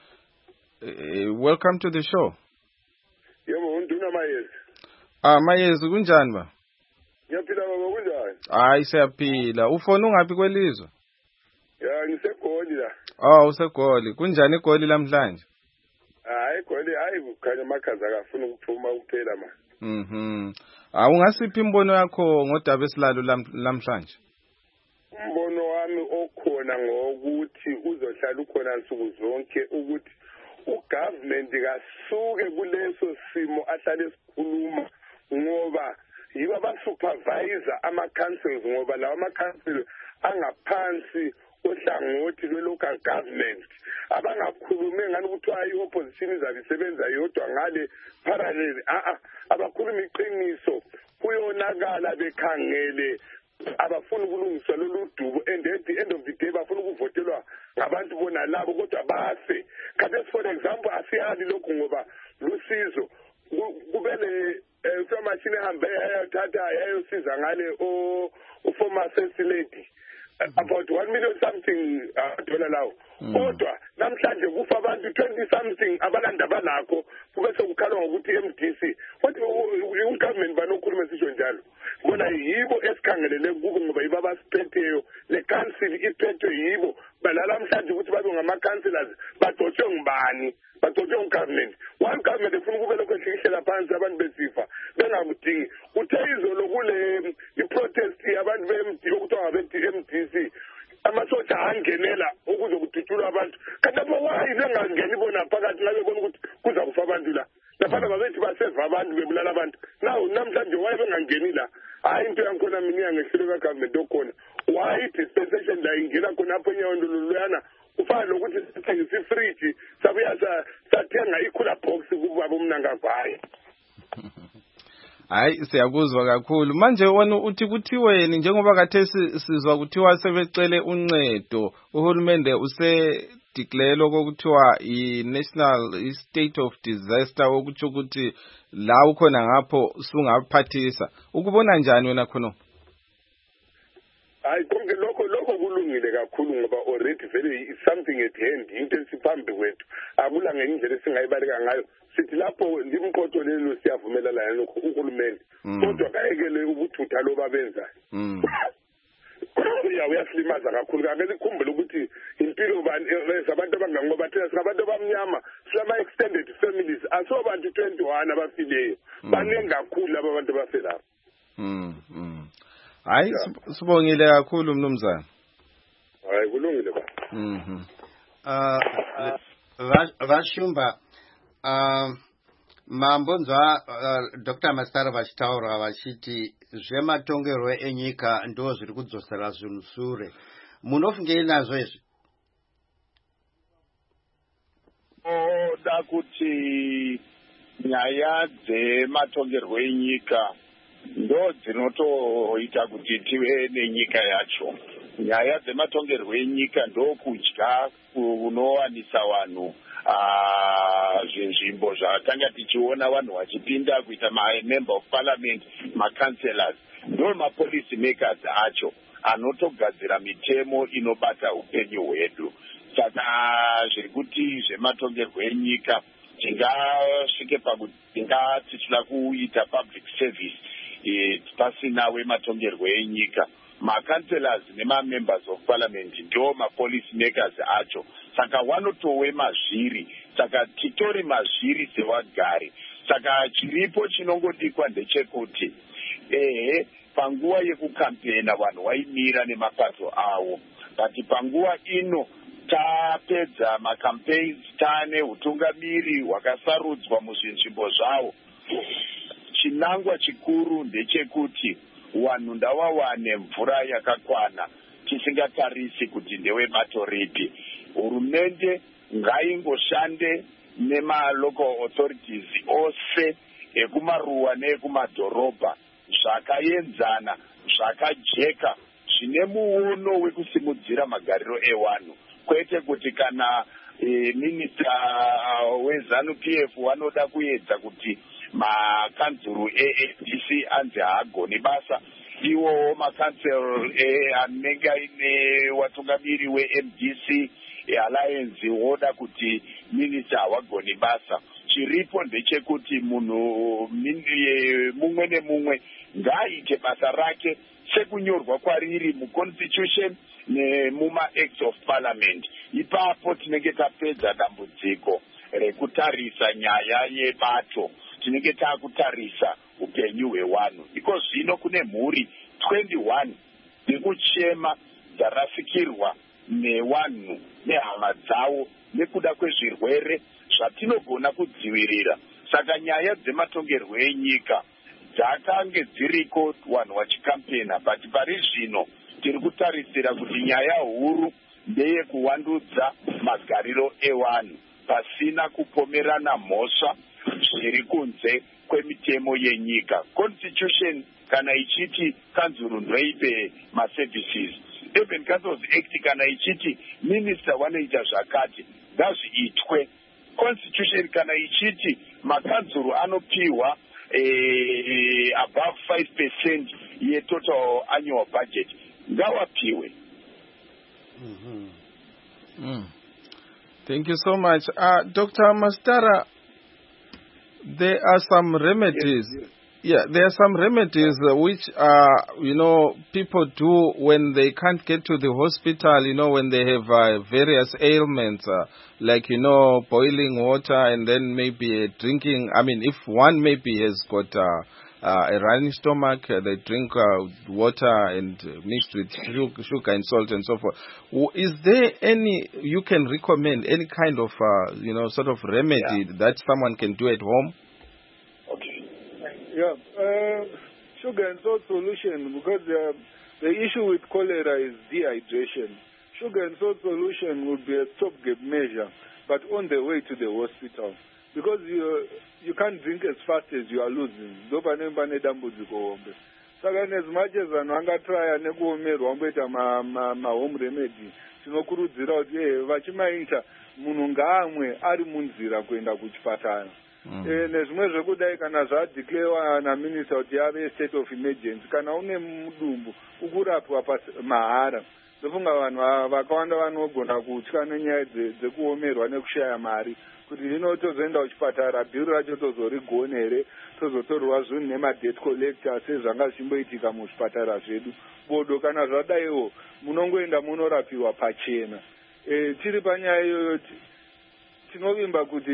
Uh, welcome to the show. Yebo, unduna Mayezi. Ah, Mayezi kunjani ba? Ngiyaphila baba, kunjani? Hayi siyaphila. Ufona ungaphi kwelizwe? Ya, ngiseGoli la. Oh, useGoli. Kunjani eGoli namhlanje? Hayi, eGoli hayi kukhanya amakhaza akafuna ukuphuma kuphela ma. Mhm. Ah, ungasiphi imbono yakho ngodaba esilalo namhlanje? Umbono wami okhona ngokuthi uzohlala ukhona nsuku zonke ukuthi ugovernment kasuke kuleso simo ahlale sikhuluma ngoba yiba basupervisor ama-councils ngoba lawa ama-council angaphansi ohlangothi lwe-local government abangakhulumi ngani kuthiwa i-opposition izabe isebenza yodwa ngale parallel a-a abakhuluma iqiniso kuyonakala bekhangele abafuna ukulungiswa lolu dubo and at the end of the day bafuna ukuvotelwa ngabantu bona labo kodwa bafe kade for example asiyali lokhu ngoba lusizo kubele ufika machine ehambe yayothatha yayosiza ngale o former first lady about one million something dollar lawo kodwa namhlanje kufa abantu twenty something abalanda banakho kube sekukhalwa ngokuthi M D C what ugovernment banokhuluma sisho njalo bona yibo esikhangelele kubo ngoba yibo abasiphetheyo le council iphethwe yibo balala namhlanje ukuthi babe ngama-councillors badotshwe ngubani badotshwe ngugovernment one government efuna ukube lokhu ehlihlela phansi abantu besifa bengakudingi uthe izolo kule i-protest abantu be-M D okuthiwa ngabe-M D C amasotsha angenela ukuzokuthuthula abantu kanti apho wayi bengangeni bona phakathi la bebona ukuthi kuza kufa abantu la laphana babethi baseva abantu bebulala abantu naw namhlanje wayi bengangeni la hayi into yankhona mina iyangehlelo kagovernment okhona wayi dispensation la ingena khona apho enyaweni loluyana ufana lokuthi sithengisa ifridge sabuya sathenga i-cooler box kubaba umnangagwayi. Hayi siyakuzwa kakhulu manje wena uthi kuthiweni njengoba kade sizwa kuthiwa sebecele uncedo uhulumende use declare okuthiwa i-national state of disaster okuthi ukuthi la ukhona ngapho sungaphathisa ukubona njani wena khona? Hayi konke lokho lokho kulungile kakhulu ngoba already vele is something at hand into esiphambi kwethu akula ngendlela esingayibaleka ngayo sithi lapho ndimqotho lelo siyavumelana yena uhulumende kodwa kayekele ubuthutha lo babenzayo. Ya uyasilimaza kakhulu ngeke ikhumbule ukuthi impilo abantu abangangoba thina sabantu abamnyama silama extended families asobantu twenty-one abafileyo baningi kakhulu laba bantu abafelapho. Mm mm hayi sibongile kakhulu mnumzana. Hayi kulungile ba. Mhm. Uh Vashumba uh mambonzwa uh, Doctor Masitara vachitaura vachiti zvematongerwo enyika ndo zviri kudzosera zvinhu sure munofungei nazvo izvi? Oda kuti nyaya dzematongerwo enyika ndo dzinotoita kuti tive nenyika yacho. Nyaya dzematongerwo enyika ndo kudya kunowanisa vanhu zvinzvimbo zvatanga tichiona vanhu vachipinda kuita member of parliament, macancelors, ndo mapolicy makers acho anotogadzira mitemo inobata upenyu hwedu. Saka zviri kuti zvematongerwo enyika tingasvike pakuti tingatitsula kuita public service pasina wematongerwo enyika. Macancelors nema-members of parliament ndo mapolicy makers acho. Saka wanotowe mazviri. Saka titori mazviri sevagari. Saka chiripo chinongodikwa ndechekuti ehe panguva yekukampena vanhu vaimira nemapato avo. But panguva ino tapedza macampaigns tane utungamiri hwakasarudzwa muzvinzvimbo zvavo. Chinangwa chikuru ndechekuti vanhu ndavawane mvura yakakwana tisingatarisi kuti ndewe bato ripi. Hurumende ngaingoshande nema-local authorities ose ekumaruwa neekumadhorobha zvakaenzana zvakajeka zvine muono wekusimudzira magariro evanhu, kwete kuti kana e, minista wezanu P F wanoda kuedza kuti makanzuru e-A D C anzi haagoni basa, iwo makansel anenge aine watungamiri we-M D C alliance woda kuti minista hawagoni basa. Chiripo ndechekuti munhu mumwe nemumwe ngaaite basa rake sekunyorwa kwariri muconstitution nemuma-acts of parliament. Ipapo tinenge tapedza dambudziko rekutarisa nyaya yebato, tinenge taakutarisa upenyu hwevanhu. Iko zvino kune mhuri twenty-one dzekuchema dzarasikirwa nevanhu nehama dzavo nekuda kwezvirwere zvatinogona kudzivirira. Saka nyaya dzematongerwo enyika dzakange dziriko vanhu vachikampena, but pari zvino tiri kutarisira kuti nyaya huru ndeye kuwandudza magariro evanhu pasina kupomerana mhosva zviri kunze kwemitemo yenyika. Constitution kana ichiti kanzuru ndoipe maservices, even Councils Act kana ichiti minister wanoita zvakati ngazviitwe. Constitution kana ichiti makanzuru anopiwa eh, above five percent ye total annual budget ngawapiwe. Mm-hmm. Mm. Thank you so much. Uh, Doctor Masitara, there are some remedies. Yes, yes. Yeah, there are some remedies uh, which, uh, you know, people do when they can't get to the hospital, you know, when they have uh, various ailments, uh, like, you know, boiling water and then maybe uh, drinking. I mean, if one maybe has got uh, uh, a running stomach. Uh, they drink uh, water and uh, mixed with sugar and salt and so forth. Is there any you can recommend any kind of uh, you know sort of remedy yeah. that someone can do at home? Okay. Yeah, uh, sugar and salt solution, because uh, the issue with cholera is dehydration. Sugar and salt solution would be a stopgap measure, but on the way to the hospital. Because you you can't drink as fast as you are losing. So as much as ananga try nekuomerwa mboita ma ma home remedy, tinokurudzira kuti eh vachimaita munhu ngaamwe ari munzira kuenda kuchipatara. Eh nezvimwe zvekudai kana zvadeclarewa naminister kuti ave state of emergency kana une mudumbu ukurapwa mahara. Ndofunga vanhu vakawanda vanogona kutya nenyaya dzekuomerwa nekushaya mari kuti hino tozoenda kuchipatara bhiru racho tozorigona here tozotorwa zvinhu nemadebt collector sezvanga zvichimboitika muzvipatara zvedu bodo kana zvadaiwo munongoenda munorapiwa pachena. E, tiri panyaya iyoyo tinovimba kuti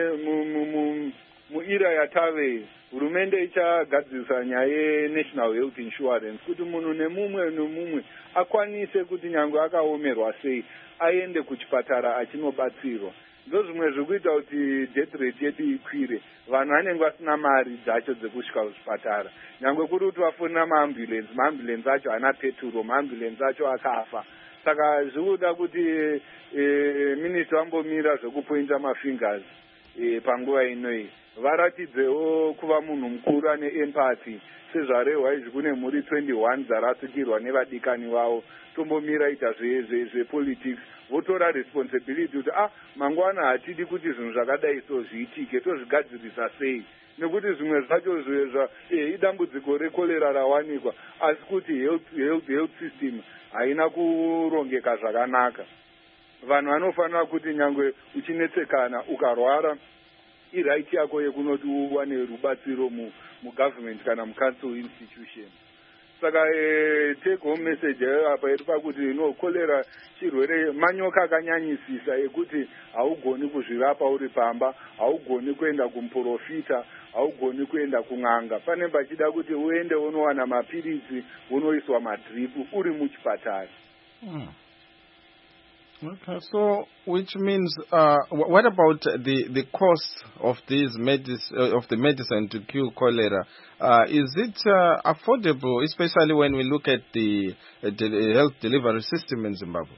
mune muira yatave hurumende ichagadzirisa nyaya yenational health insurance kuti munhu nemumwe nemumwe akwanise kuti nyangwe akaomerwa sei aende kuchipatara achinobatsirwa. Ndo zvimwe zvekuita kuti death rate yedu ikwire. Vanhu vanenge vasina mari dzacho dzekusvika kuchipatara. Nyangwe kuri kuti vafonera maambulance, maambulance acho haana peturo, maambulance acho akafa. Saka zvikuda kuti e, minister vambomira zvekupointa mafingers e, panguva inoyi. Varatidzewo kuva munhu mukuru ane empathy sezvarehwa izvi kune mhuri twenty-one dzarasikirwa nevadikani vavo. Tombomira ita zvepolitics votora responsibility kuti ah mangwana hatidi kuti zvinhu zvakadai so zviitike tozvigadzirisa sei nekuti zvimwe zvacho zvezva eh idambudziko rekolera rawanikwa asi kuti health, health, health system haina kurongeka zvakanaka. Vanhu vanofanira kuti nyangwe uchinetsekana ukarwara iright yako yekunoti uwane rubatsiro mugovernment kana mucouncil institution. Saka e, take home message apa iri pakuti no cholera chirwere manyoka akanyanyisisa ekuti haugoni kuzvirapa uri pamba, haugoni kuenda kumprofita, haugoni kuenda kun'anga. Pane pachida kuti uende unowana mapirizi unoiswa madripu uri muchipatara. Hmm. Okay, so which means, uh, what about the the cost of these medis uh, of the medicine to cure cholera? Uh, is it uh, affordable, especially when we look at the, uh, the health delivery system in Zimbabwe?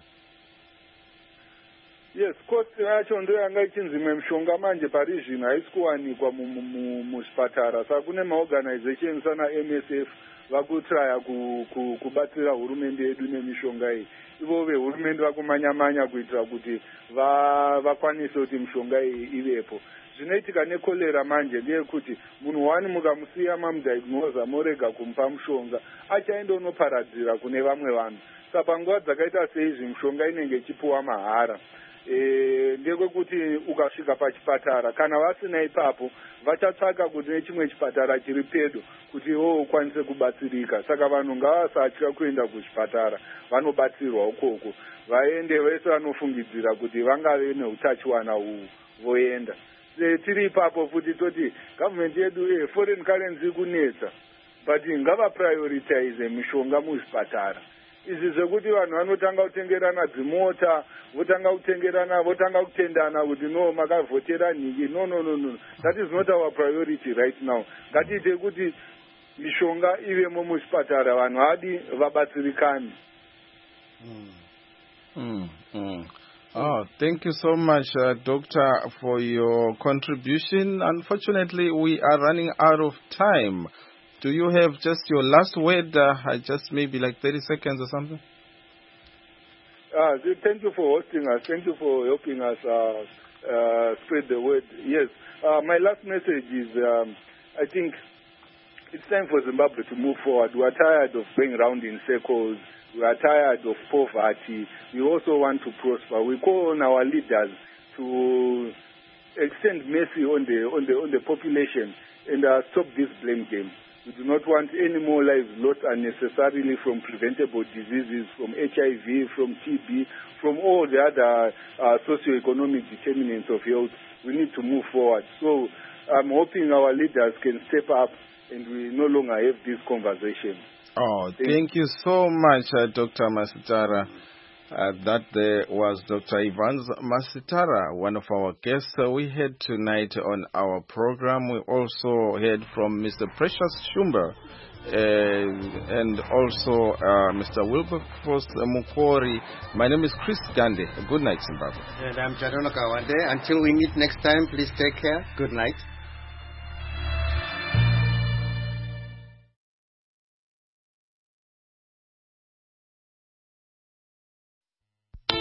Yes, cost yacho ndo yanga ichinzime mishonga manje pari zvino haisi kuwanikwa muzvipatara. Saka kune maorganizations ana M S F vakutraya kubatsira hurumende yedu nemishonga iyi. Ivo vehurumende vakumanya-manya kuitira kuti vakwanise kuti mishonga iyi ivepo. Zvinoitika nekolera manje ndeyekuti munhu wani mukamusiya mamudiagnosa morega kumupa mushonga achaenda unoparadzira kune vamwe vanhu. Saka panguva dzakaita seizvi mishonga inenge ichipuwa mahara. E, ndekwekuti ukasvika pachipatara kana vasina ipapo vachatsvaka kuti nechimwe chipatara chiri pedo kuti wo ukwanise kubatsirika. Saka vanhu ngavasatya kuenda kuchipatara, vanobatsirwa ukoko. Vaende vese vanofungidzira kuti vangave neutachiwana uhu voenda. E, tiri ipapo futi toti government yedu e, foreign currency kunetsa but ngava prioritize mishonga muzvipatara. Izvi zvekuti vanhu vanotanga kutengerana dzimota, votanga kutengerana, votanga kutendana kuti no makavhotera nhiki. No, no, no, no. That is not our priority right now. Ngatiite kuti mishonga ivemo muzvipatara, vanhu hadi vabatsirikane. Mm. Mm, mm. Oh, thank you so much, uh, Doctor, for your contribution. Unfortunately, we are running out of time. Do you have just your last word, uh, just maybe like thirty seconds or something? Uh, thank you for hosting us. Thank you for helping us uh, uh, spread the word. Yes, uh, my last message is um, I think it's time for Zimbabwe to move forward. We are tired of going around in circles. We are tired of poverty. We also want to prosper. We call on our leaders to extend mercy on the on the on the population and uh, stop this blame game. We do not want any more lives lost unnecessarily from preventable diseases, from H I V, from T B, from all the other uh, socio-economic determinants of health. We need to move forward. So I'm hoping our leaders can step up and we no longer have this conversation. Oh, thank you so much, uh, Doctor Masitara. Uh, that there was Doctor Evans Masitara, one of our guests uh, we had tonight on our program. We also heard from Mister Precious Shumba uh, and also uh, Mister Wilberforce Mukori. My name is Chris Gandhi. Good night, Zimbabwe. And I'm Jadona Kawande. Until we meet next time, please take care. Good night.